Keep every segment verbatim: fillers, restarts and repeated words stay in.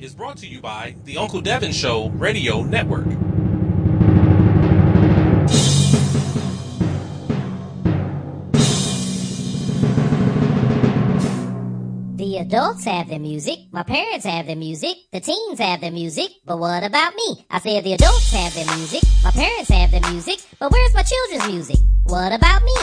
is brought to you by the Uncle Devin Show Radio Network. The adults have their music, my parents have their music, the teens have their music, but what about me? I said the adults have their music, my parents have their music, but where's my children's music? What about me?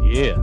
Yeah.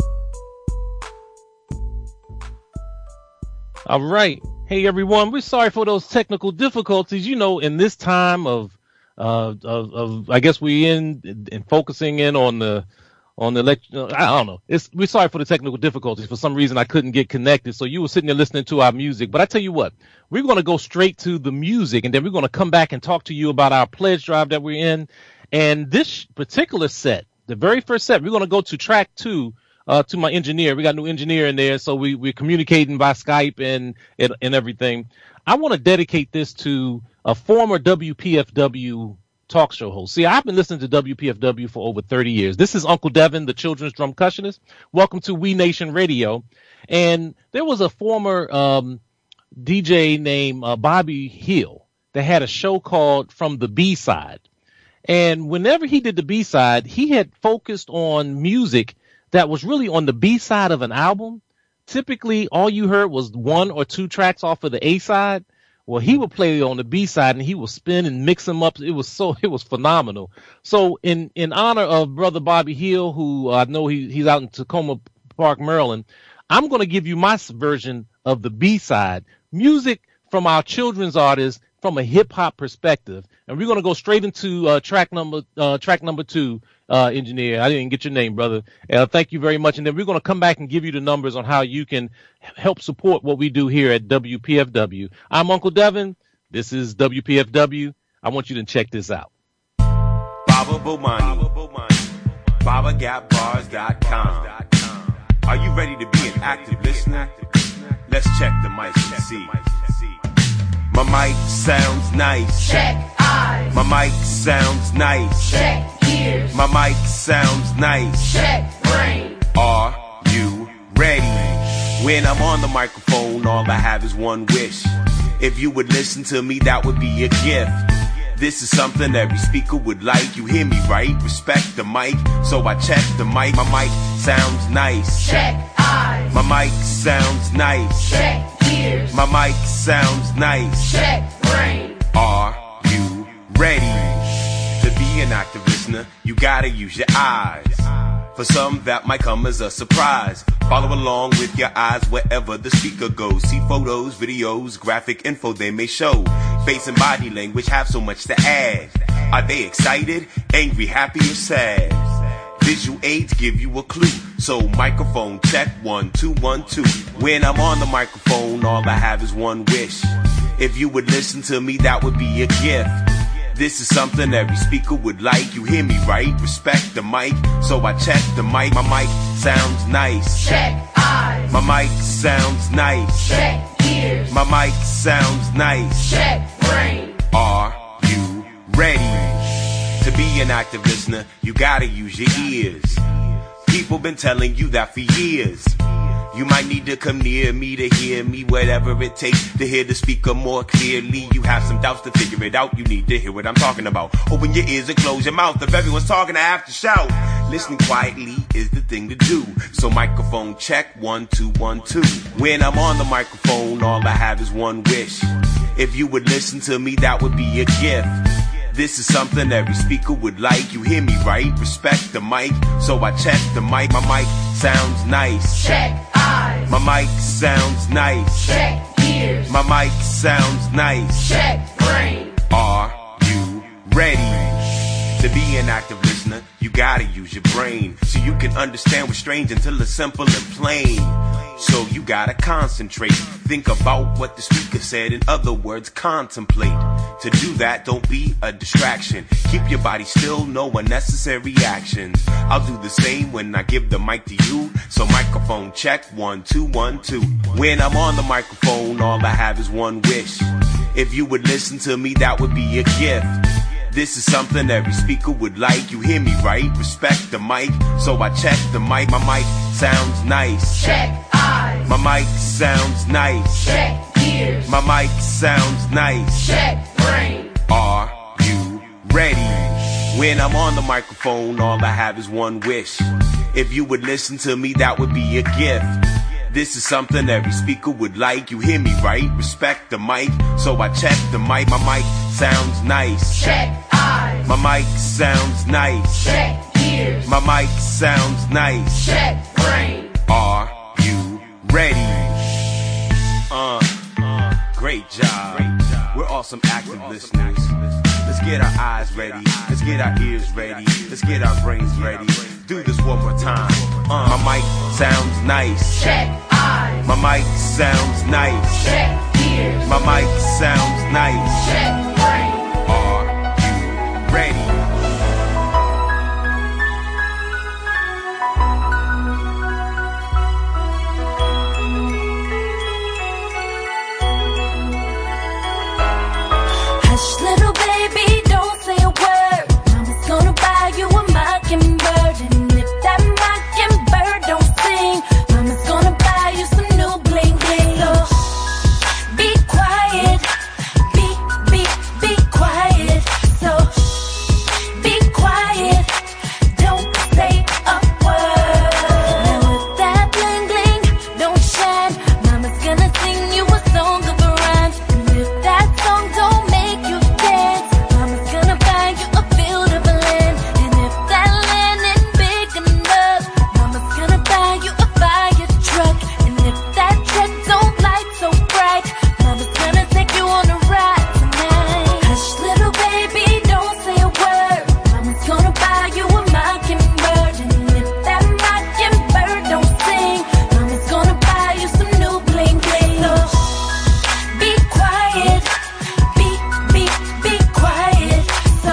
All right. Hey, everyone. We're sorry for those technical difficulties. You know, in this time of, uh, of, of I guess we in, in focusing in on the, on the lecture. I don't know. It's, we're sorry for the technical difficulties. For some reason, I couldn't get connected. So you were sitting there listening to our music. But I tell you what, we're going to go straight to the music, and then we're going to come back and talk to you about our pledge drive that we're in. And this particular set, the very first set, we're going to go to track two. Uh, to my engineer. We got a new engineer in there, so we, we're communicating by Skype and, and, and everything. I want to dedicate this to a former W P F W talk show host. See, I've been listening to W P F W for over thirty years. This is Uncle Devin, the children's drum cushionist. Welcome to We Nation Radio. And there was a former um, D J named uh, Bobby Hill that had a show called From the B-Side. And whenever he did the B-Side, he had focused on music that was really on the B side of an album. Typically, all you heard was one or two tracks off of the A side. Well, he would play on the B side and he would spin and mix them up. It was so, it was phenomenal. So in, in honor of brother Bobby Hill, who I know he, he's out in Tacoma Park, Maryland, I'm going to give you my version of the B side, music from our children's artists from a hip hop perspective. And we're going to go straight into uh, track number, uh, track number two. Uh, engineer, I didn't get your name, brother. Uh, thank you very much. And then we're going to come back and give you the numbers on how you can help support what we do here at W P F W. I'm Uncle Devin. This is W P F W. I want you to check this out. Baba Bomani, Baba Gap Bars dot com. Are you ready to be an active listener? Let's check the mic and see. My mic sounds nice. Check eyes. My mic sounds nice. Check ears. My mic sounds nice. Check brain. Are you ready? When I'm on the microphone, all I have is one wish. If you would listen to me, that would be a gift. This is something every speaker would like. You hear me, right? Respect the mic. So I check the mic. My mic sounds nice. Check eyes. My mic sounds nice. Check ears. My mic sounds nice. Check brain. Are you ready? To be an active listener, you gotta use your eyes. For some, that might come as a surprise. Follow along with your eyes wherever the speaker goes. See photos, videos, graphic info they may show. Face and body language have so much to add. Are they excited, angry, happy, or sad? Visual aids give you a clue. So microphone check, one, two, one, two. When I'm on the microphone, all I have is one wish. If you would listen to me, that would be a gift. This is something every speaker would like. You hear me, right? Respect the mic. So I check the mic. My mic sounds nice. Check eyes. My mic sounds nice. Check ears. My mic sounds nice. Check brain. Are you ready? To be an active listener, you gotta use your ears. People been telling you that for years. You might need to come near me to hear me, whatever it takes to hear the speaker more clearly. You have some doubts to figure it out, you need to hear what I'm talking about. Open your ears and close your mouth. If everyone's talking, I have to shout. Listening quietly is the thing to do. So microphone check, one, two, one, two. When I'm on the microphone, all I have is one wish. If you would listen to me, that would be a gift. This is something every speaker would like. You hear me, right? Respect the mic. So I check the mic. My mic sounds nice. Check eyes. My mic sounds nice. Check ears. My mic sounds nice. Check brain. Are you ready? To be an active listener, you gotta use your brain. So you can understand what's strange until it's simple and plain. So you gotta concentrate. Think about what the speaker said. In other words, contemplate. To do that, don't be a distraction. Keep your body still, no unnecessary actions. I'll do the same when I give the mic to you. So microphone check, one, two, one, two. When I'm on the microphone, all I have is one wish. If you would listen to me, that would be a gift. This is something every speaker would like. You hear me, right? Respect the mic. So I check the mic. My mic sounds nice. Check eyes. My mic sounds nice. Check ears. My mic sounds nice. Check brain. Are you ready? When I'm on the microphone, all I have is one wish. If you would listen to me, that would be a gift. This is something every speaker would like. You hear me, right? Respect the mic. So I check the mic. My mic sounds nice. Check eyes. My mic sounds nice. Check ears. My mic sounds nice. Check brain. Are you ready? Uh, uh, great job. We're awesome active listeners. Let's get our eyes ready. Let's get our ears ready. Let's get our brains ready. Do this one more time. Uh, my mic sounds nice. Check eyes. My mic sounds nice. Check ears. My mic sounds nice. Check brain. Are you ready? Hush, little baby, don't say a word. Mama's gonna buy you a mockingbird, and if that mockingbird don't sing, Mama's gonna buy you some new bling bling. So be quiet, be be be quiet. So be quiet, don't say a word. Now if that bling bling don't shine, Mama's gonna sing you a song of a rhyme, and if that song don't make you dance, Mama's gonna buy you a field of land, and if that land ain't big enough, Mama's gonna buy you a fire truck, and if that truck don't light so bright, Mama's gonna take you on a ride tonight. Hush, little baby, don't say a word. Mama's gonna buy you a mockingbird, and if that mockingbird don't sing, Mama's gonna buy you some new bling bling. So be quiet, be be be quiet. So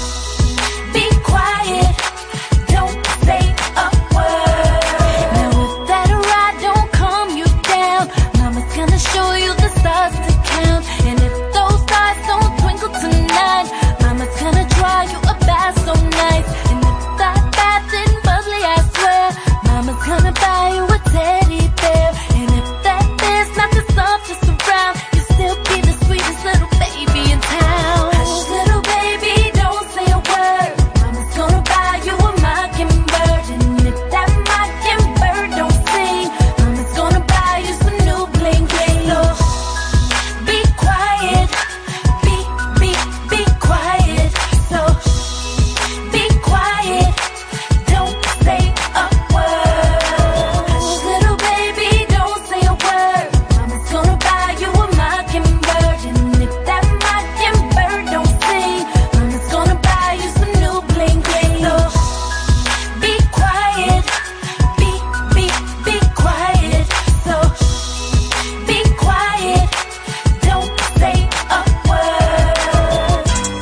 be quiet, don't say a word. Now if that ride don't calm you down, Mama's gonna show you the stars to count, and if those stars don't twinkle tonight, Mama's gonna draw you a bath so nice, and if that bath ain't bubbly, I swear, Mama's gonna buy you a teddy bear, and if that bear's not the softest around, you'll still be the sweetest little baby in town. Hush, little baby, don't say a word. Mama's gonna buy you a mockingbird, and if that mockingbird don't sing, Mama's gonna buy you some new bling bling. So be quiet, be be be quiet. So be quiet, don't say a word. Hush, little baby, don't say a word. Mama's gonna buy you a mockingbird, and if that mockingbird don't sing, Mama's gonna buy you some new bling bling. So be quiet, be be be quiet. So be quiet, don't say a word.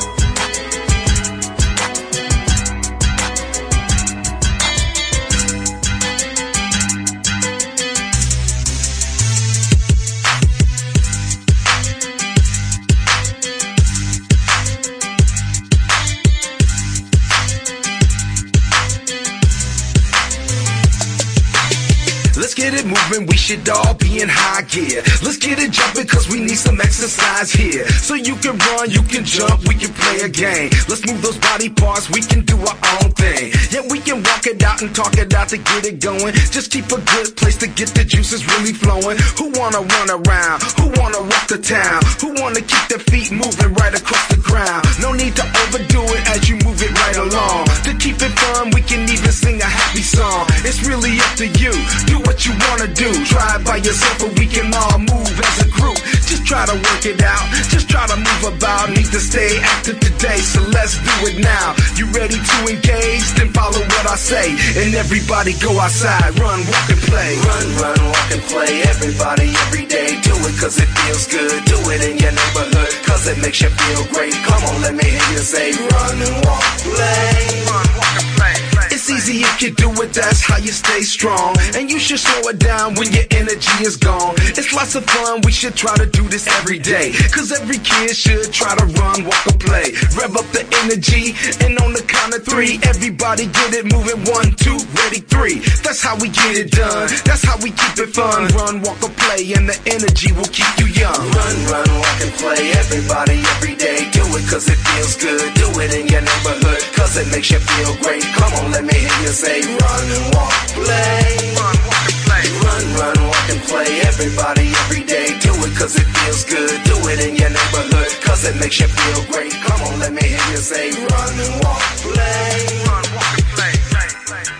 Let's get it moving, we should all be in high gear. Let's get it jumping, cause we need some exercise here. So you can run, you can jump, we can play a game. Let's move those body parts, we can do our own thing. Yeah, we can walk it out and talk it out to get it going. Just keep a good place to get the juices really flowing. Who wanna run around? Who wanna rock the town? Who wanna keep their feet moving right across the ground? No need to overdo it as you move it right along. To keep it fun, we can even sing a happy song. It's really up to you, do what you wanna do. Try it by yourself, but we can all move as a group. Just try to work it out, just try to move about. Need to stay active today, so let's do it now. You ready to engage? Then follow what I say, and everybody go outside, run, walk and play. Run, run, walk and play. Everybody, every day, do it cause it feels good. Do it in your neighborhood cause it makes you feel great. Come on, let me hear you say run and walk, play. Run, walk and play. It's easy if you do it, that's how you stay strong. And you should slow it down when your energy is gone. It's lots of fun, we should try to do this every day. Cause every kid should try to run, walk or play. Rev up the energy, and on the count of three, everybody get it moving. One, two, ready, three. That's how we get it done, that's how we keep it fun. Run, walk or play, and the energy will keep you young. Run, run, walk and play. Everybody, every day, do it cause it feels good. Do it in your neighborhood cause it makes you feel great. Come on, let me hear you say run and walk, play. Run, walk and play. Run, run, walk and play. Everybody, every day, do it cause it feels good. Do it in your neighborhood cause it makes you feel great. Come on, let me hear you say run and walk, play. Run, walk and play.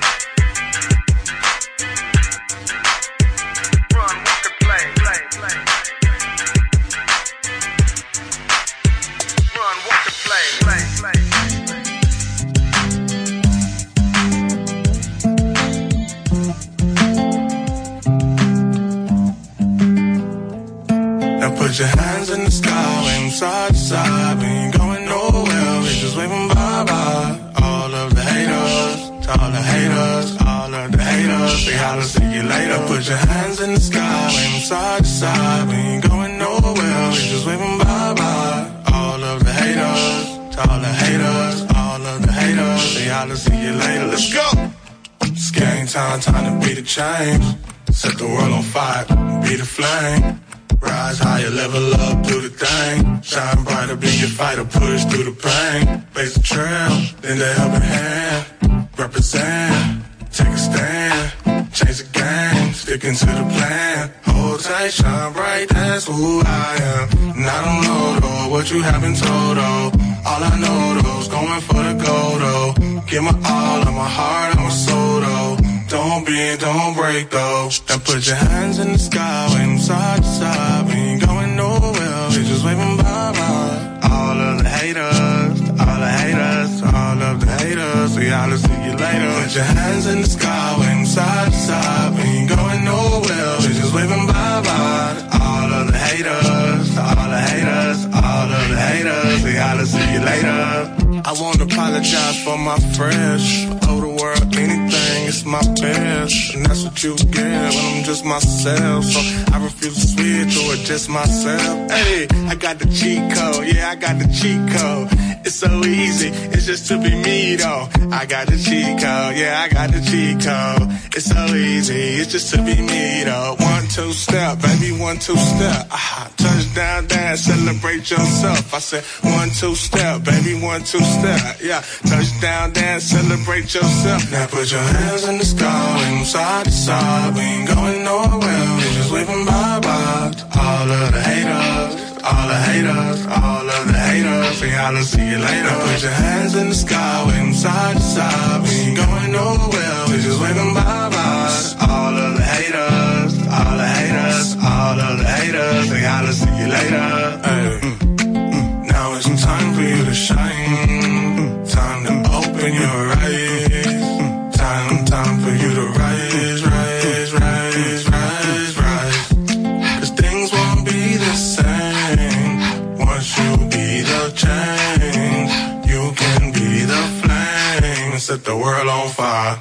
in the sky, waving side to side. We ain't going nowhere, we just waving bye-bye. All of the haters, to all the haters, all of the haters, they holler, see you later. Put your hands in the sky, waving side to side. We ain't going nowhere, we just waving bye-bye. All of the haters, to all the haters, all of the haters, they holler, see you later. Let's go! It's game time, time to beat the change. Set the world on fire, be the flame. Rise higher, level up, do the thing. Shine brighter, be your fighter, push through the pain. Blaze the trail, then the helping hand. Represent, take a stand. Change the game, sticking to the plan. Hold tight, shine bright, that's who I am. And I don't know though, what you haven't told though. All I know though, is going for the gold though. Give my all, of my heart, of my soul though. Don't bend, don't break though. And put your hands in the sky, waving side to side. We ain't going nowhere, we just waving bye-bye. All of the haters, all the haters, all of the haters, we holler, see you later. Put your hands in the sky, waving side to side. We ain't going nowhere, we just waving bye-bye. All of the haters, all the haters, all of the haters, we holler, see you later. I won't apologize for my fresh. Owe the world anything, it's my best. And that's what you get when I'm just myself. So I refuse to switch or adjust myself. Hey, I got the cheat code, yeah, I got the cheat code. It's so easy, it's just to be me though. I got the cheat code, yeah, I got the cheat code. It's so easy, it's just to be me though. One, two step, baby, one, two step. Ah, touchdown, dance, celebrate yourself. I said one, two step, baby, one, two step. Yeah, touchdown, dance, celebrate yourself. Now put your hands in the sky, waving side to side. We ain't going nowhere, we just waving bye-bye. All of the haters, all the haters, all of the haters, we holler, see you later. Put your hands in the sky, waving side to side. We ain't going nowhere, we just waving bye-bye. All of the haters, all the haters, all of the haters, we holler, see you later. Hey. Now it's time for you to shine. Time to open your eyes. Time, time for you to rise, rise, rise, rise, rise. Cause things won't be the same once you be the change. You can be the flame and set the world on fire.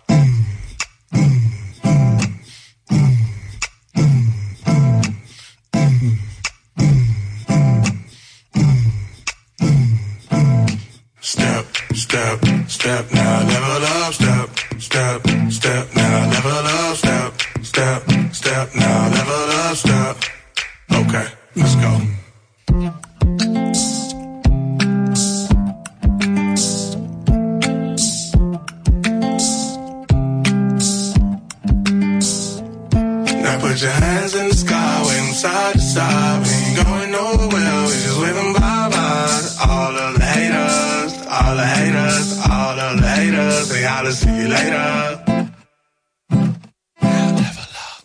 Step, step, step now, level up, step, step, step now, level up, step, step, step now, level up, step. Okay, let's go. Now put your hands in the sky, waving side to side. We ain't going nowhere, we just waving bye-bye. All of the haters, all the haters, all of the haters, they holler, see you later. Now level up.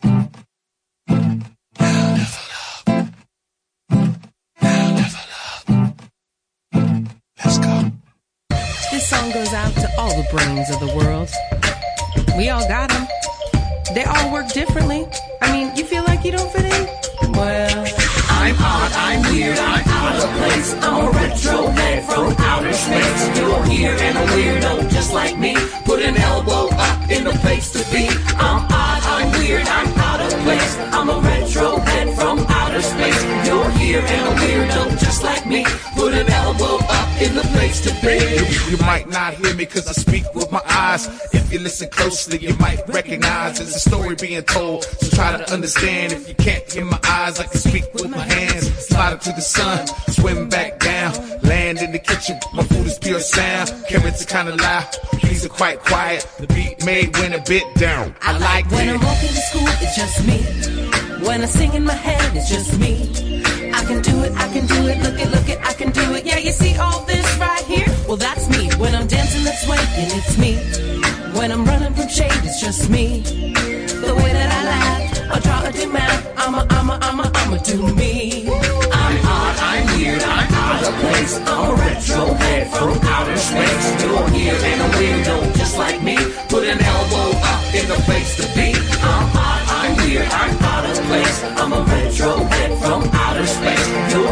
Now level up. Now level up. Let's go. This song goes out to all the brains of the world. We all got them. They all work differently. I mean, you feel like you don't fit in? Well, I'm odd, I'm weird, I'm out of place. I'm a retro head from outer space. You're here and a weirdo just like me. Put an elbow up in the place to be. I'm odd, I'm weird, I'm out of place. I'm a retro head from outer space. You're here and a weirdo just like me. Put an elbow up in the place to be. You, you might not hear me cause I speak with my eyes. If you listen closely, you might recognize there's a story being told. So try to understand. If you can't hear my eyes, I can speak with my hands. Slide up to the sun, swim back down. Land in the kitchen, my food is pure sound. Carrots are kinda loud, peas are quite quiet. The beat made went a bit down. I like When it. I'm walking to school, it's just me. When I sing in my head, it's just me. I can do it, I can do it, look it, look it, I can do it. Yeah, you see all this right here? Well, that's me. When I'm dancing, that's swaying, it's me. When I'm running from shade, it's just me. The way that I laugh, I draw a dim out. I'm a, I'm a, I'm a, I'm a do me. I'm odd, I'm weird, I'm out of place. I'm a retro head from outer space. You're here and a weirdo just like me. Put an elbow up in the place to be. I'm odd, I'm weird, I'm out of place. I'm a retro head from outer space. You're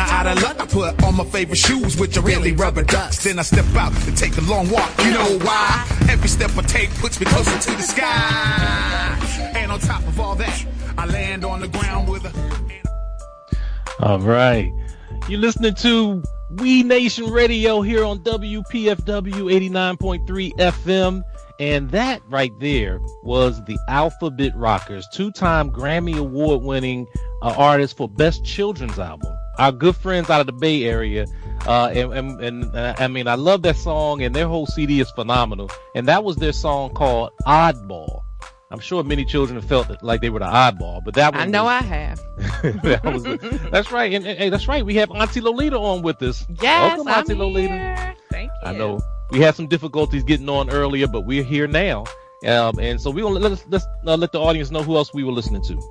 Kinda out of luck, I put on my favorite shoes, which are really rubber ducks. Then I step out and take a long walk. You know why? Every step I take puts me closer to the sky. And on top of all that, I land on the ground with a... All right. You're listening to We Nation Radio here on W P F W eighty-nine point three F M. And that right there was the Alphabet Rockers, two-time Grammy Award-winning uh, artist for Best Children's Album. Our good friends out of the Bay Area. Uh, and, and, and uh, I mean, I love that song, and their whole C D is phenomenal. And that was their song called Oddball. I'm sure many children have felt like they were the oddball, but that one I know was, I have. that was the, that's right. And, and hey, that's right. We have Auntie Lolita on with us. Yes, Welcome, I'm Auntie Lolita. here. Thank you. I know we had some difficulties getting on earlier, but we're here now. Um, and so we're going to let us, let's uh, let the audience know who else we were listening to.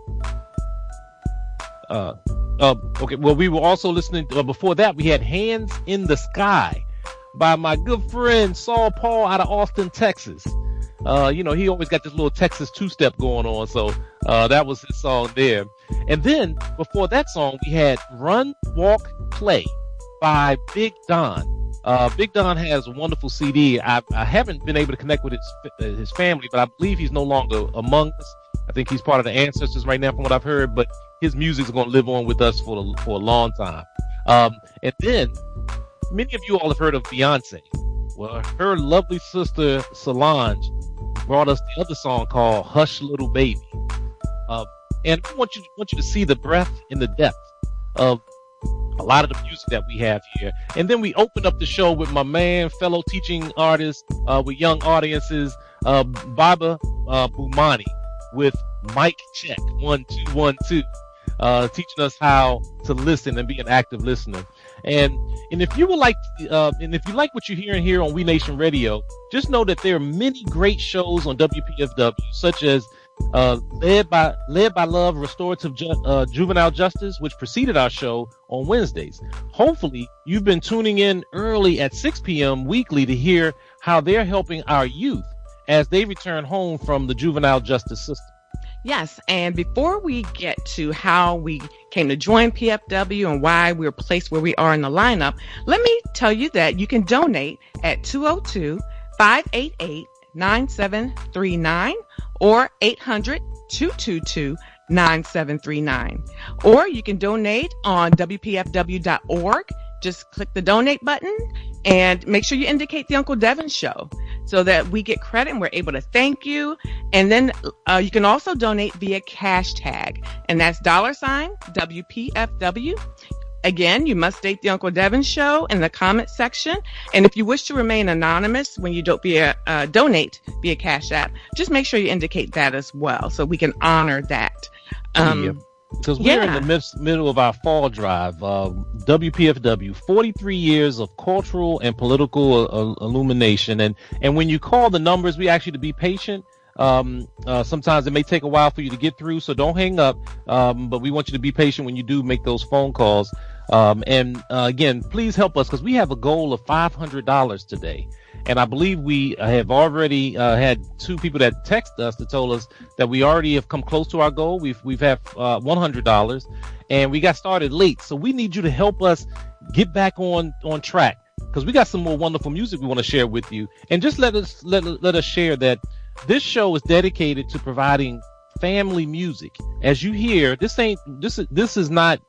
Uh, uh, okay. Well, we were also listening to, uh, before that, we had Hands in the Sky by my good friend Saul Paul out of Austin, Texas. Uh, you know, he always got this little Texas two-step going on, so uh, that was his song there. And then, before that song, we had Run, Walk, Play by Big Don. Uh, Big Don has a wonderful C D. I, I haven't been able to connect with his his family, but I believe he's no longer among us. I think he's part of the ancestors right now from what I've heard, but his music is going to live on with us for, a, for a long time. Um, and then, many of you all have heard of Beyonce. Well, her lovely sister, Solange, brought us the other song called Hush Little Baby. Uh, and I want you, want you to see the breadth and the depth of a lot of the music that we have here. And then we opened up the show with my man, fellow teaching artist, uh, with young audiences, uh, Baba, uh, Bumani with Mic Check, one, two, one, two, uh, teaching us how to listen and be an active listener. And, and if you would like, uh, and if you like what you're hearing here on We Nation Radio, just know that there are many great shows on W P F W, such as, uh, Led by, Led by Love, Restorative Ju- uh, Juvenile Justice, which preceded our show on Wednesdays. Hopefully you've been tuning in early at six p.m. weekly to hear how they're helping our youth as they return home from the juvenile justice system. Yes, and before we get to how we came to join P F W and why we're placed where we are in the lineup, let me tell you that you can donate at two oh two, five eight eight, nine seven three nine or eight hundred, two two two, nine seven three nine. Or you can donate on W P F W dot org. Just click the donate button and make sure you indicate the Uncle Devin Show so that we get credit and we're able to thank you. And then uh, you can also donate via cash tag, and that's dollar sign W P F W. Again, you must state the Uncle Devin Show in the comment section. And if you wish to remain anonymous when you don't via, uh, donate via Cash App, just make sure you indicate that as well so we can honor that. Um, yeah. Because we're yeah. in the midst, middle of our fall drive, uh, W P F W, forty-three years of cultural and political uh, illumination. And, and when you call the numbers, we ask you to be patient. Um, uh, sometimes it may take a while for you to get through, so don't hang up. Um, but we want you to be patient when you do make those phone calls. Um, and, uh, again, please help us because we have a goal of five hundred dollars today. And I believe we have already uh, had two people that text us that told us that we already have come close to our goal. We've we've had uh, one hundred dollars, and we got started late. So we need you to help us get back on on track because we got some more wonderful music we want to share with you. And just let us let let us share that this show is dedicated to providing family music. As you hear, this ain't this is this is not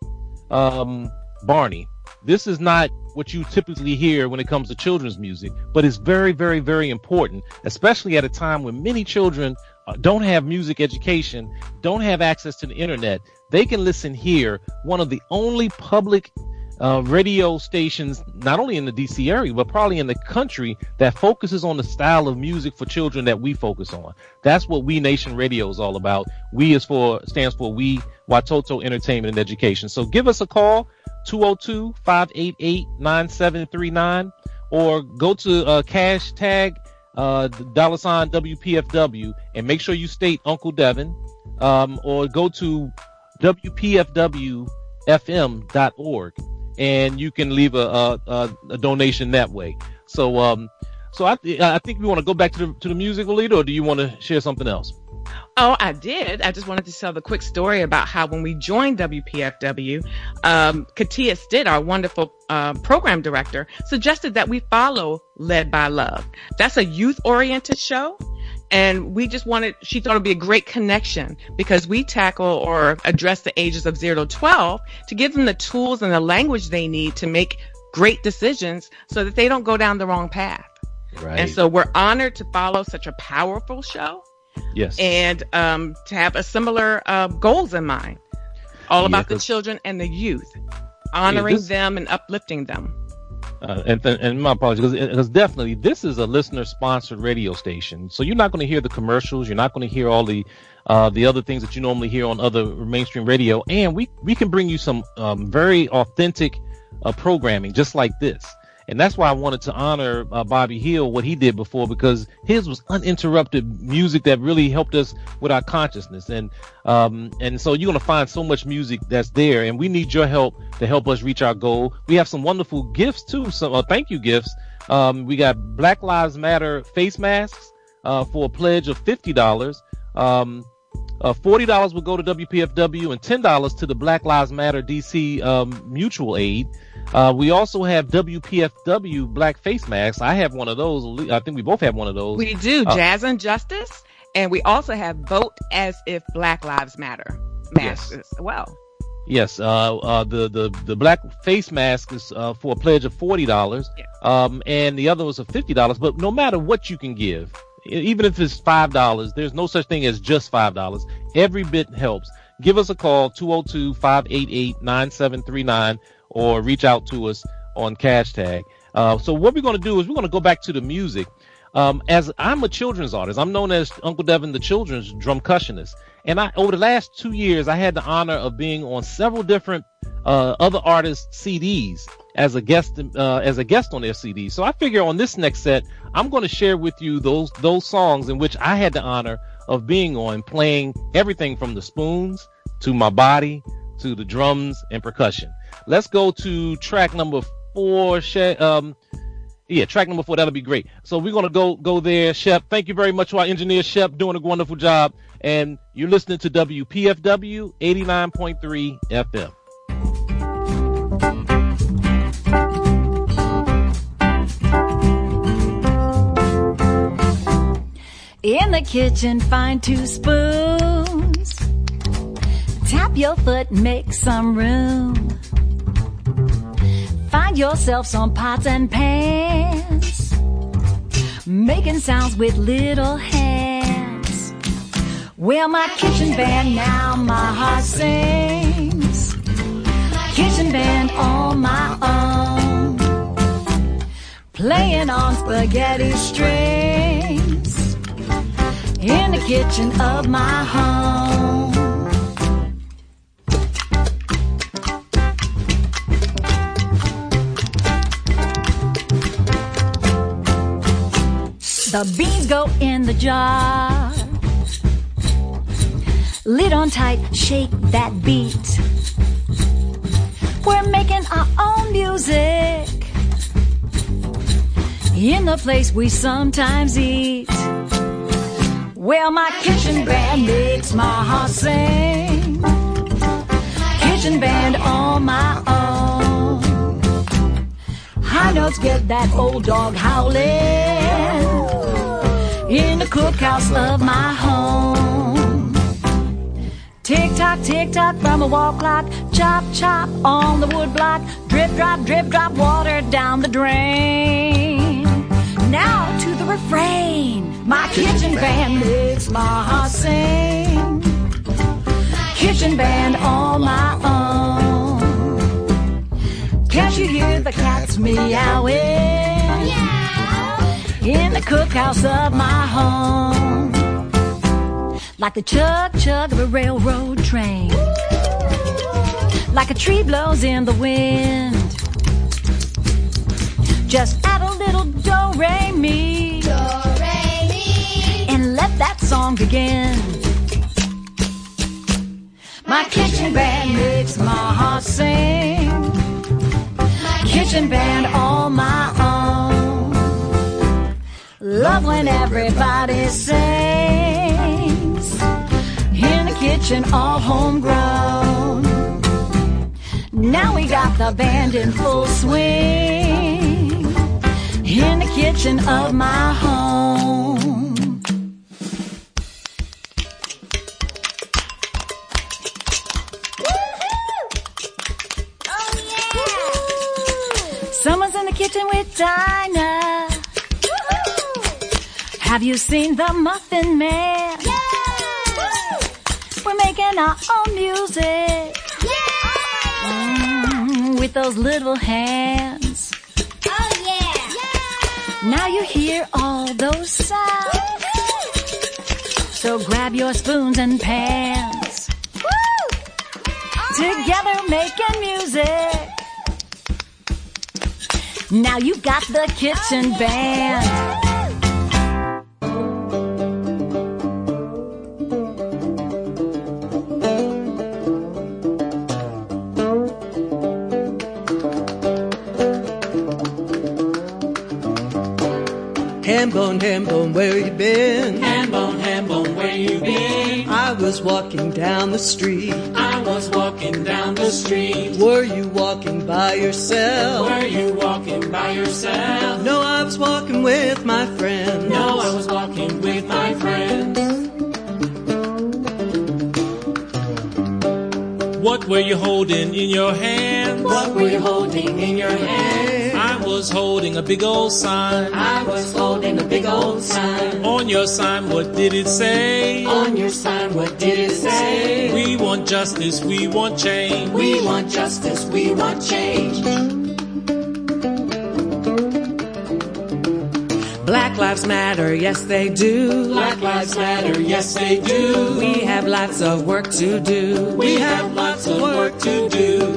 um, Barney. This is not what you typically hear when it comes to children's music, but it's very, very, very important, especially at a time when many children uh, don't have music education, don't have access to the internet. They can listen here, one of the only public uh, radio stations, not only in the D C area, but probably in the country that focuses on the style of music for children that we focus on. That's what We Nation Radio is all about. We is for, stands for We Watoto Entertainment and Education. So give us a call. two oh two, five eight eight, nine seven three nine or go to uh, cash tag uh, dollar sign W P F W and make sure you state Uncle Devin um, or go to W P F W F M dot org and you can leave a, a, a donation that way. So um, so I, th- I think we want to go back to the, to the music, Lolita, or do you want to share something else? Oh, I did. I just wanted to tell the quick story about how when we joined W P F W, um, Katia Stitt, our wonderful uh, program director, suggested that we follow Led by Love. That's a youth-oriented show. And we just wanted, she thought it'd be a great connection because we tackle or address the ages of zero to twelve to give them the tools and the language they need to make great decisions so that they don't go down the wrong path. Right. And so we're honored to follow such a powerful show. Yes. And um, to have a similar uh, goals in mind, all about yeah, the children and the youth, honoring yeah, this, them and uplifting them. Uh, and, and my apologies, because definitely this is a listener-sponsored radio station, so you're not going to hear the commercials. You're not going to hear all the uh, the other things that you normally hear on other mainstream radio, and we we can bring you some um, very authentic uh, programming just like this. And that's why I wanted to honor uh, Bobby Hill, what he did before, because his was uninterrupted music that really helped us with our consciousness. And um, and so you're going to find so much music that's there. And we need your help to help us reach our goal. We have some wonderful gifts, too, some uh, thank you gifts. Um, we got Black Lives Matter face masks uh, for a pledge of fifty dollars. Um, uh, forty dollars will go to W P F W and ten dollars to the Black Lives Matter D C um, mutual aid. Uh, we also have W P F W black face masks. I have one of those. I think we both have one of those. We do. Uh, Jazz and Justice. And we also have Vote as if Black Lives Matter masks yes. as well. Yes. Uh, uh, the, the, the black face mask is uh, for a pledge of forty dollars. Yeah. Um, and the other was of fifty dollars. But no matter what you can give, even if it's five dollars, there's no such thing as just five dollars. Every bit helps. Give us a call, two oh two, five eight eight, nine seven three nine. Or reach out to us on Cashtag. Uh, so what we're going to do is we're going to go back to the music. Um, as I'm a children's artist, I'm known as Uncle Devin, the children's drumcussionist. And I, over the last two years, I had the honor of being on several different uh, other artists' C Ds as a guest, uh, as a guest on their C Ds. So I figure on this next set, I'm going to share with you those those songs in which I had the honor of being on, playing everything from the spoons to my body to the drums and percussion. Let's go to track number four. Um, yeah, track number four. That'll be great. So we're gonna go go there, Shep. Thank you very much to our engineer, Shep, doing a wonderful job. And you're listening to W P F W eighty-nine point three F M. In the kitchen, find two spoons. Tap your foot, make some room. Find yourself some pots and pans, making sounds with little hands. Well, my kitchen band, now my heart sings. Kitchen band on my own, playing on spaghetti strings in the kitchen of my home. The beans go in the jar. Lid on tight, shake that beat. We're making our own music in the place we sometimes eat. Well, my kitchen band makes my heart sing. Kitchen band on my own. High notes get that old dog howling in the cookhouse of my home. Tick-tock, tick-tock from a wall clock. Chop, chop on the wood block. Drip, drop, drip, drop water down the drain. Now to the refrain. My kitchen band makes my heart sing. Kitchen band on my own. Can't you hear the cats meowing? In the cookhouse of my home, like the chug chug of a railroad train, like a tree blows in the wind. Just add a little do re mi, do re mi, and let that song begin. My kitchen band makes my heart sing. Kitchen band on my own. Love when everybody sings. kitchen all homegrown. Now we got the band in full swing in the kitchen of my home. Oh yeah! Someone's in the kitchen with Dinah. Have you seen the Muffin Man? Yeah! We're making our own music. Yeah! Mm, with those little hands. Oh yeah! Yeah! Now you hear all those sounds. So grab your spoons and pans. Woo! Together making music. Now you got the kitchen band. Hambone, Hambone, where you been? Hambone, Hambone, where you been? I was walking down the street. I was walking down the street. Were you walking by yourself? Were you walking by yourself? No, I was walking with my friends. No, I was walking with my friends. What were you holding in your hand? What were you holding in your hand? I was holding a big old sign. I was holding a big old sign. On your sign, what did it say? On your sign, what did it say? We want justice, we want change. We want justice, we want change. Black lives matter, yes they do. Black lives matter, yes they do. We have lots of work to do. We have lots of work to do.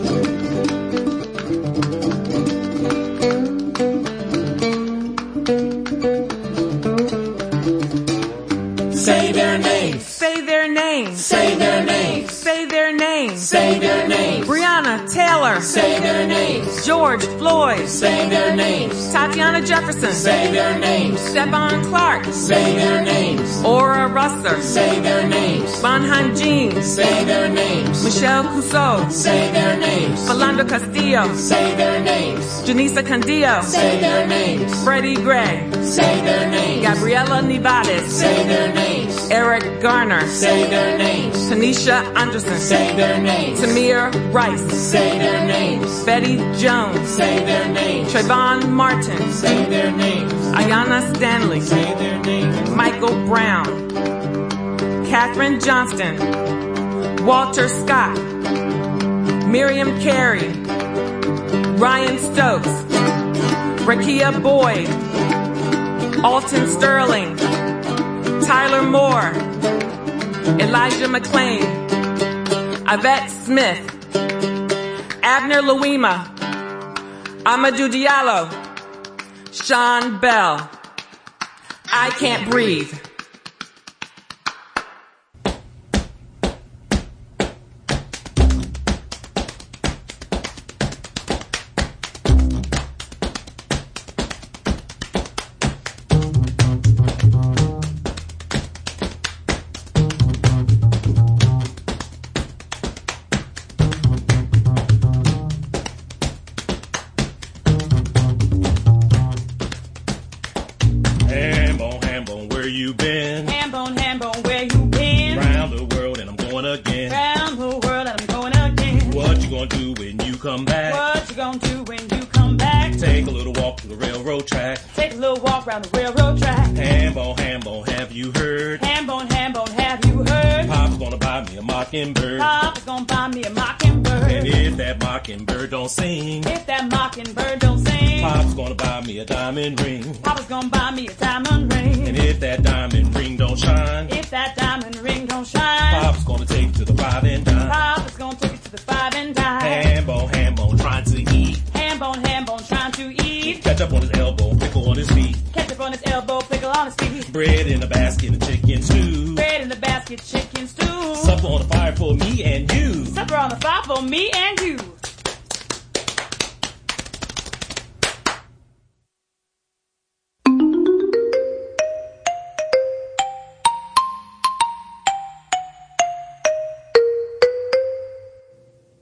Say their names. Say their names. Say their names. Say their names. Say their names. Breonna Taylor. Say their names. George Floyd. Say their names. Tatiana Jefferson. Say their names. Stephon Clark. Say their names. Ora Russer. Say their names. Bonham Jean. Say their names. Michelle Cusseau. Say their names. Philando Castillo. Say their names. Janisa Candillo. Say their names. Freddie Gray. Say their names. Gabriela Nevares. Say their names. Eric Garner. Say their names. Tanisha Anderson. Say their names. Tamir Rice. Say their names. Betty Jones. Say their names. Trayvon Martin. Say their names. Ayanna Stanley. Say their names. Michael Brown. Katherine Johnston. Walter Scott. Miriam Carey. Ryan Stokes. Rakia Boyd. Alton Sterling. Tyler Moore. Elijah McClain. Yvette Smith. Abner Louima. Amadou Diallo. Sean Bell. I Can't Breathe.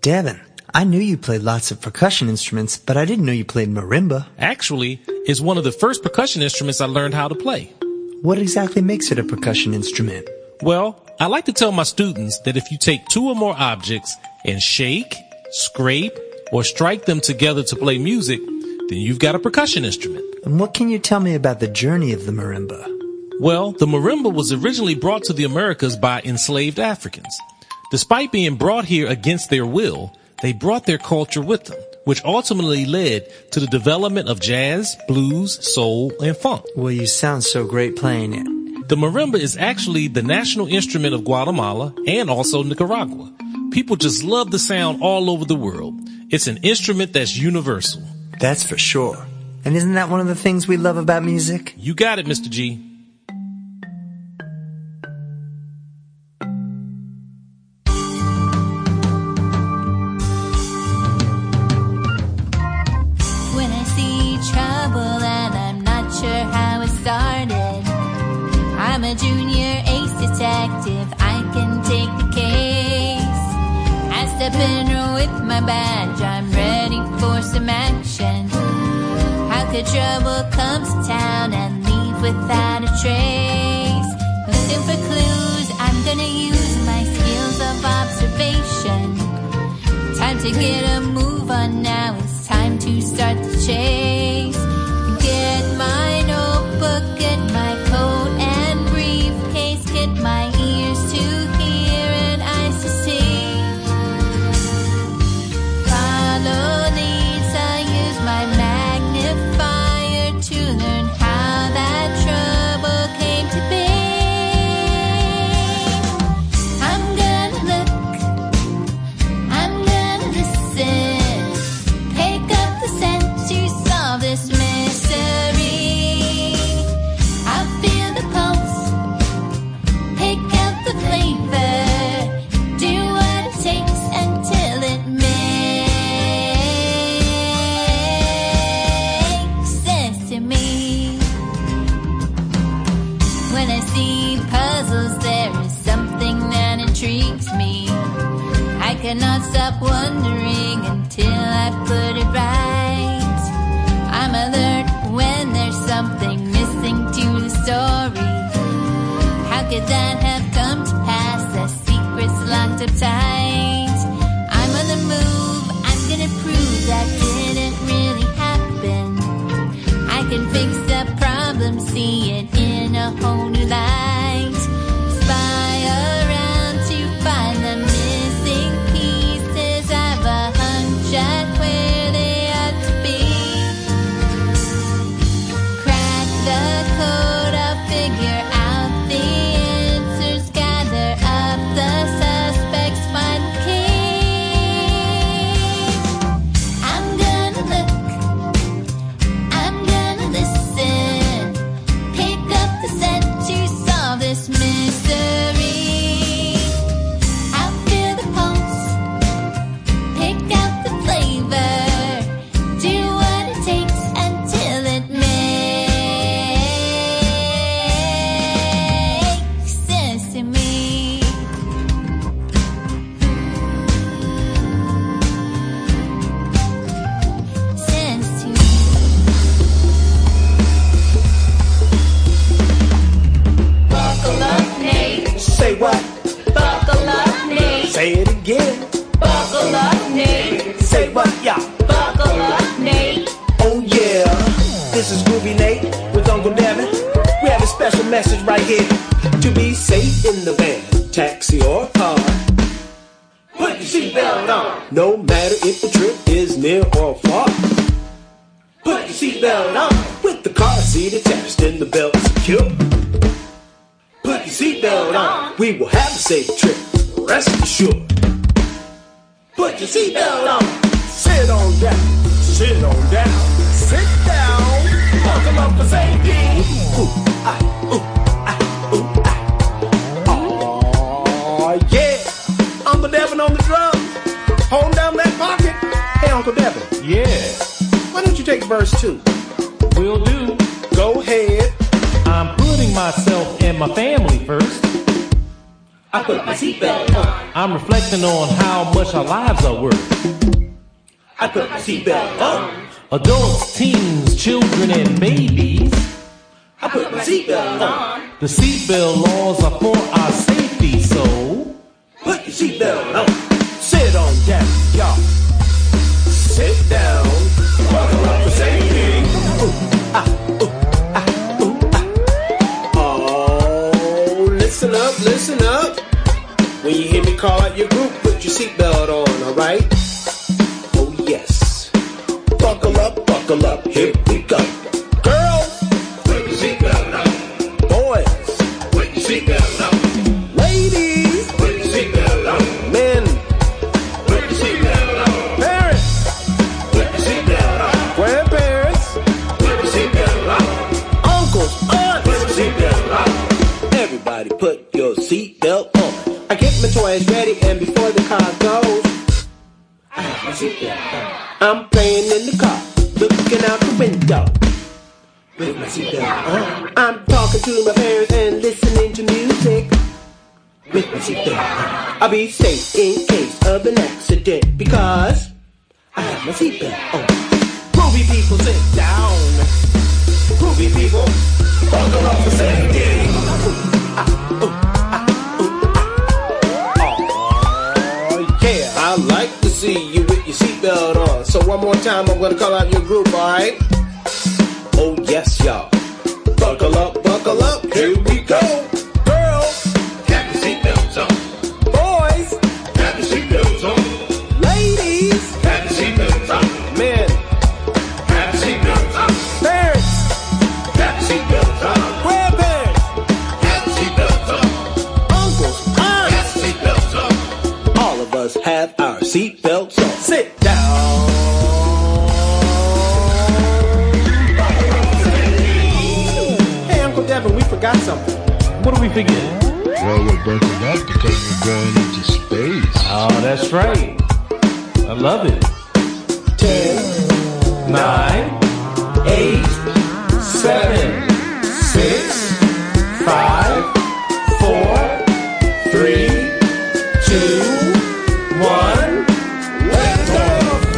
Devin, I knew you played lots of percussion instruments, but I didn't know you played marimba. Actually, it's one of the first percussion instruments I learned how to play. What exactly makes it a percussion instrument? Well, I like to tell my students that if you take two or more objects and shake, scrape, or strike them together to play music, then you've got a percussion instrument. And what can you tell me about the journey of the marimba? Well, the marimba was originally brought to the Americas by enslaved Africans. Despite being brought here against their will, they brought their culture with them, which ultimately led to the development of jazz, blues, soul, and funk. Well, you sound so great playing it. The marimba is actually the national instrument of Guatemala and also Nicaragua. People just love the sound all over the world. It's an instrument that's universal. That's for sure. And isn't that one of the things we love about music? You got it, Mister G. I'm a junior ace detective, I can take the case. I step in with my badge, I'm ready for some action. How could trouble come to town and leave without a trace? Looking for clues, I'm gonna use my skills of observation. Time to get a move on now, it's time to start the chase. Get my notebook, get my coat and briefcase, get my ears to hear and eyes to see. Follow leads, I use my magnifier to learn how that trouble came to be. I'm gonna look, I'm gonna listen, pick up the scent to solve this mystery. I'll feel the pulse, pick out the flavor, do what it takes until it makes sense to me. When I see puzzles, there is something that intrigues me. I cannot stop wondering until I put it right. I'm alert when there's something missing to the story. How could that have come to pass? The secret's locked up tight. I'm on the move, I'm gonna prove that didn't really happen. I can fix the problem, see it in a whole new light. Spy around to find the missing pieces. I've a hunch at where they ought to be. Crack the code, I'll figure out the answers. Gather up the suspects, find the key. I'm gonna look, I'm gonna listen, pick up the scent to solve this mystery. I'll feel the pulse, pick out the flavor, do what it takes until it makes sense to me. Sense to me. Buckle up, Nate. Say what? Buckle up, Nate. Say it again. Buckle up, Nate. Say what, y'all? Buckle up, Nate. Oh yeah, this is Groovy Nate with Uncle Devin. We have a special message right here. To be safe in the van, taxi or car, put your seatbelt on. No matter if the trip is near or far, put your seatbelt on. With the car seat attached and the belt secure, put your seatbelt on. We will have a safe trip, rest assured. Put your seatbelt on. Sit on down, sit on down, sit down. Buckle up for safety. Ooh, ah, ooh, ah, ooh, ah. Oh yeah, Uncle Devin on the drums, holding down that pocket. Hey Uncle Devin. Yeah. Why don't you take verse two? Will do. Go ahead. I'm putting myself and my family first. I put my seatbelt on. I'm reflecting on how much our lives are worth. I put my seatbelt on. Adults, teens, children, and babies. I put my seatbelt on. The seatbelt laws are for our safety, so put your seatbelt on. Sit on down, y'all. Sit down. Buckle up for safety. Ooh, ah, ooh, ah, ooh, ah. Oh, listen up, listen up. When you hear me call out your group, put your seatbelt on, alright? Oh, yes. Buckle up, buckle up, here we go. Girls, put your seatbelt on. Boys, put your seatbelt on. Ladies, put your seatbelt on. Men, put your seatbelt on. Parents, put your seatbelt on. Grandparents, put your seatbelt on. Uncles, aunts, put your seatbelt on. Everybody put your seatbelt on. I get my toys ready and before the car goes, I have my seatbelt on. I'm playing in the car, looking out the window with my seatbelt on. I'm talking to my parents and listening to music with my seatbelt on. I'll be safe in case of an accident because I have my seatbelt on. Groovy people sit down. Groovy people, buckle up for safety. Ah, ooh, ah, ooh, ah. Oh yeah, I like to see you with your seatbelt on. So one more time, I'm gonna call out your group, alright? Oh yes, y'all. Buckle up, buckle up, here we go. Girls, have your seatbelts on. Boys, have your seatbelts on. Ladies, have your seatbelts on. Men, have your seatbelts on. Parents, have your seatbelts on. Grandparents, have your seatbelts on. Uncles, aunts, have your seatbelts on. All of us have our seatbelts on. Sit down. Devin, we forgot something. What are we forgetting? Well, we're buckled up because we're going into space. Oh, that's right. I love it. Ten, nine, eight, seven, six, five, four, three, two, one. Let's go!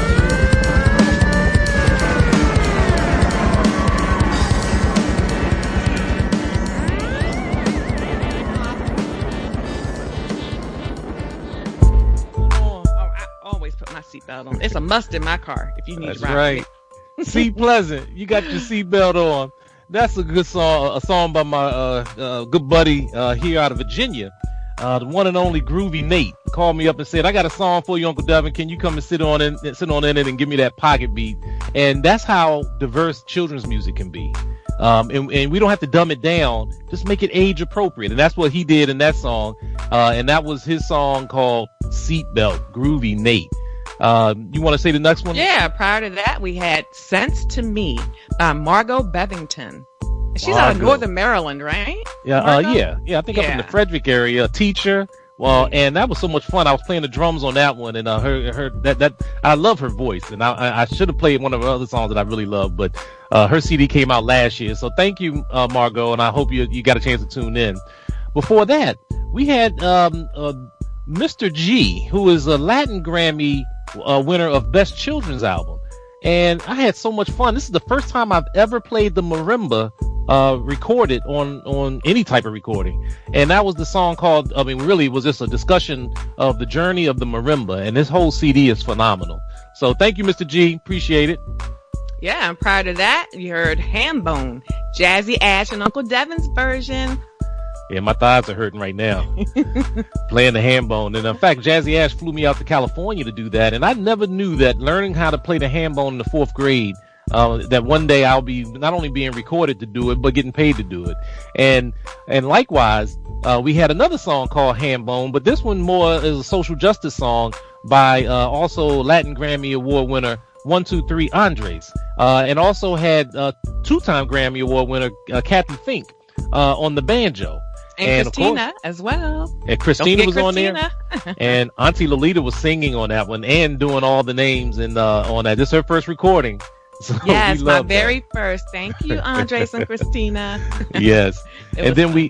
Seatbelt on. It's a must in my car if you need That's to ride. Right. Seat Pleasant. You got your seatbelt on. That's a good song. A song by my uh, uh, good buddy uh, here out of Virginia, uh, the one and only Groovy Nate. Called me up and said, "I got a song for you, Uncle Devin. Can you come and sit on it, sit on in it, and give me that pocket beat?" And that's how diverse children's music can be. Um, and, and we don't have to dumb it down. Just make it age appropriate. And that's what he did in that song. Uh, and that was his song called Seatbelt. Groovy Nate. Uh, you want to say the next one? Yeah, prior to that, we had Sense to Me by Margot Bevington. She's Margot. out of Northern Maryland, right? Yeah, uh, yeah, yeah. I think yeah. I'm from the Frederick area. Teacher. Well, and that was so much fun. I was playing the drums on that one, and uh, her, her, that, that, I love her voice, and I, I should have played one of her other songs that I really love, but uh, her C D came out last year. So thank you, uh, Margot, and I hope you, you got a chance to tune in. Before that, we had um, uh, Mister G, who is a Latin Grammy uh, winner of Best Children's Album. And I had so much fun. This is the first time I've ever played the marimba uh, recorded on, on any type of recording. And that was the song called, I mean, really was just a discussion of the journey of the marimba. And this whole C D is phenomenal. So thank you, Mister G. Appreciate it. Yeah, and prior to that, you heard Hambone, Jazzy Ash and Uncle Devin's version. Yeah, my thighs are hurting right now. Playing the hambone. And in fact, Jazzy Ash flew me out to California to do that. And I never knew that learning how to play the hambone in the fourth grade, uh, that one day I'll be not only being recorded to do it, but getting paid to do it. And, and likewise, uh, we had another song called Hambone, but this one more is a social justice song by, uh, also Latin Grammy Award winner one two three Andres. Uh, and also had, uh, two-time Grammy Award winner, uh, Kathy Fink, uh, on the banjo. And, and Christina course, as well. And Christina was Christina. on there. And Auntie Lolita was singing on that one and doing all the names and uh, on that. This is her first recording. So yes, my that. very first. Thank you, Andres and Christina. Yes. And then fun. we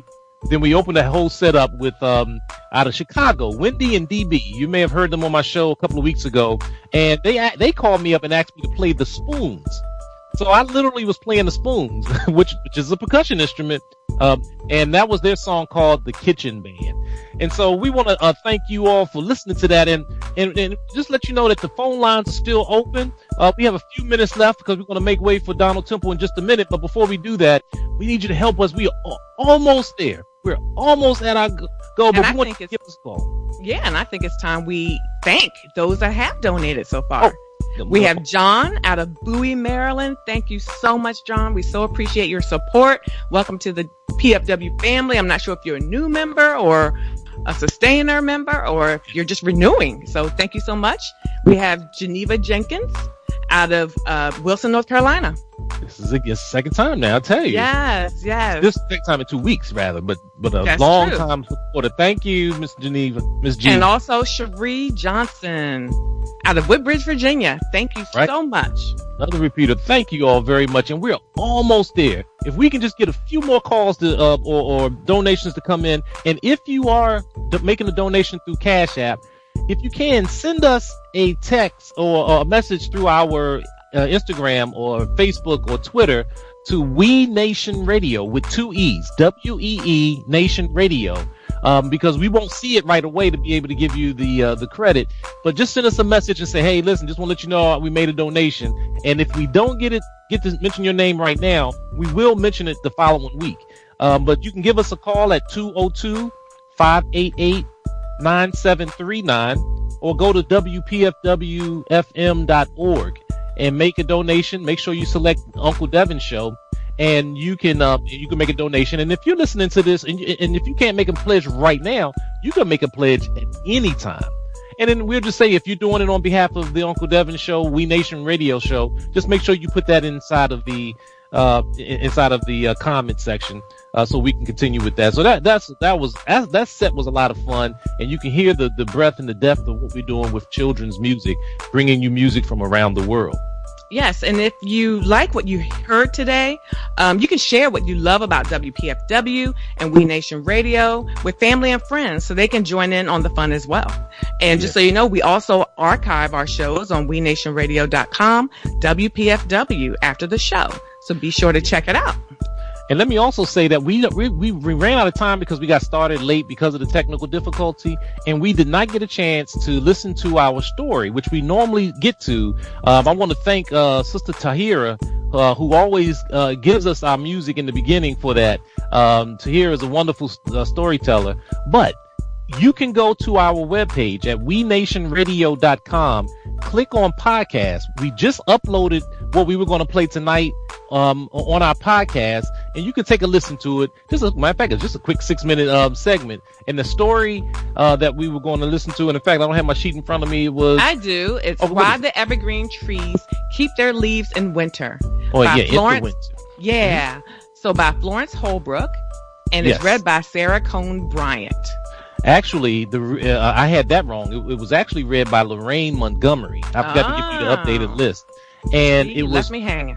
then we opened that whole setup with um out of Chicago, Wendy and D B. You may have heard them on my show a couple of weeks ago, and they they called me up and asked me to play the spoons. So I literally was playing the spoons, which which is a percussion instrument, um, and that was their song called "The Kitchen Band." And so we want to uh, thank you all for listening to that, and, and and just let you know that the phone lines are still open. Uh, we have a few minutes left because we're going to make way for Donald Temple in just a minute. But before we do that, we need you to help us. We are almost there. We're almost at our goal, but And I we want think you to give us a call. Yeah, and I think it's time we thank those that have donated so far. Oh, We have John out of Bowie, Maryland. Thank you so much, John. We so appreciate your support. Welcome to the P F W family. I'm not sure if you're a new member or a sustainer member or if you're just renewing. So thank you so much. We have Geneva Jenkins out of uh, Wilson, North Carolina. This is a, it's the second time now, I'll tell you. Yes, yes. This is the second time in two weeks, rather, but but a That's long true. time supporter. Thank you, Miss Geneva, Miss G. And also Cherie Johnson out of Woodbridge, Virginia. Thank you Right. so much. Another repeater. Thank you all very much, and we're almost there. If we can just get a few more calls to uh, or, or donations to come in, and if you are do- making a donation through Cash App, if you can send us a text or, or a message through our uh, Instagram or Facebook or Twitter to We Nation Radio with two E's, W E E Nation Radio. Um, because we won't see it right away to be able to give you the uh, the credit, but just send us a message and say, hey, listen, just want to let you know we made a donation, and if we don't get it, get to mention your name right now, we will mention it the following week. Um, but you can give us a call at two oh two, five eight eight, nine seven three nine or go to W P F W F M dot org and make a donation. Make sure you select Uncle Devin Show. And you can uh, you can make a donation. And if you're listening to this, and, and if you can't make a pledge right now, you can make a pledge at any time. And then we'll just say, if you're doing it on behalf of the Uncle Devin Show, We Nation Radio Show, just make sure you put that inside of the uh, inside of the uh, comment section, uh, so we can continue with that. So that that's that was that, that set was a lot of fun, and you can hear the the breadth and the depth of what we're doing with children's music, bringing you music from around the world. Yes, and if you like what you heard today, um, you can share what you love about W P F W and We Nation Radio with family and friends so they can join in on the fun as well. And just so you know, we also archive our shows on we nation radio dot com, W P F W, after the show. So be sure to check it out. And let me also say that we, we we ran out of time because we got started late because of the technical difficulty, and we did not get a chance to listen to our story, which we normally get to. Um, I want to thank uh, Sister Tahira, uh, who always uh, gives us our music in the beginning for that. Um, Tahira is a wonderful uh, storyteller. But you can go to our webpage at we nation radio dot com, click on podcast. We just uploaded what we were going to play tonight um, on our podcast, and you can take a listen to it. Just a matter of fact, it's just a quick six minute um, segment. And the story uh, that we were going to listen to, and in fact, I don't have my sheet in front of me. It was I do. It's Oh, what Why is- the Evergreen Trees Keep Their Leaves in Winter. Oh, by yeah, Florence, Winter. Yeah. So by Florence Holbrook, and Yes. it's read by Sarah Cone Bryant. Actually, the uh, I had that wrong. It, it was actually read by Lorraine Montgomery. I forgot to give you the updated list. And See, it you was left me hanging.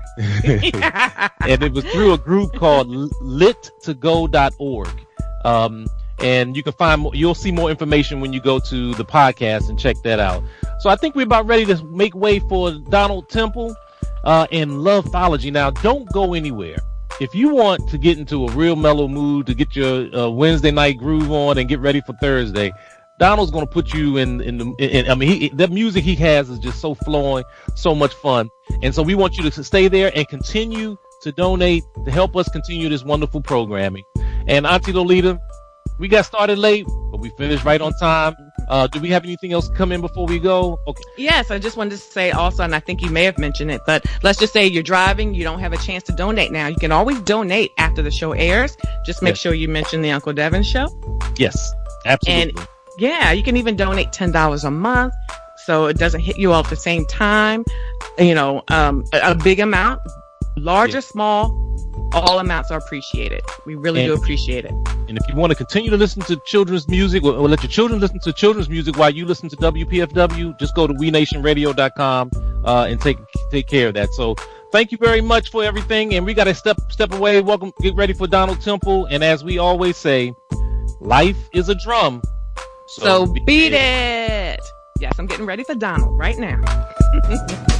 and it was through a group called lit to go dot org. Um, and you can find more, you'll see more information when you go to the podcast and check that out. So I think we're about ready to make way for Donald Temple, uh, and Loveology. Now, don't go anywhere. If you want to get into a real mellow mood, to get your uh, Wednesday night groove on and get ready for Thursday, Donald's going to put you in, in the, in, I mean, he, the music he has is just so flowing, so much fun. And so we want you to stay there and continue to donate to help us continue this wonderful programming. And Auntie Lolita, we got started late, but we finished right on time. Uh, do we have anything else come in before we go? Okay. Yes, I just wanted to say also, and I think you may have mentioned it, but let's just say you're driving, you don't have a chance to donate now. You can always donate after the show airs. Just make Yes. sure you mention the Uncle Devin Show. Yes, absolutely. And yeah, you can even donate ten dollars a month, so it doesn't hit you all at the same time. You know, um, a, a big amount, large or small, all amounts are appreciated. We really And- do appreciate it. And if you want to continue to listen to children's music, or, or let your children listen to children's music while you listen to W P F W, just go to we nation radio dot com uh, and take take care of that. So thank you very much for everything. And we got to step step away. Welcome, get ready for Donald Temple. And as we always say, life is a drum. So, so beat, beat it. it. Yes, I'm getting ready for Donald right now.